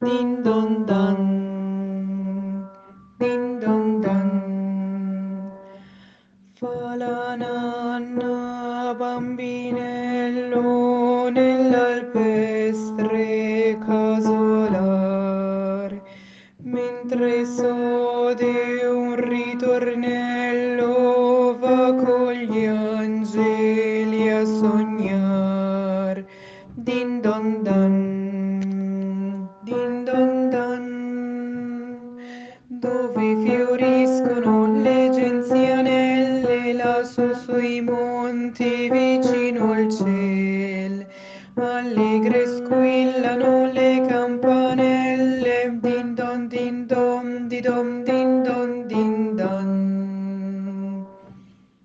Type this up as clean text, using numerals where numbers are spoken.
Din don dan, din don dan. Fa la nanna bambinello nell'alpestre casolare, mentre sode un ritornello va con gli angeli a sognar. Din don dan, din don dan, dove fioriscono le genzianelle lassù sui monti vicino al ciel. Allegre squillano le campanelle, din don di dom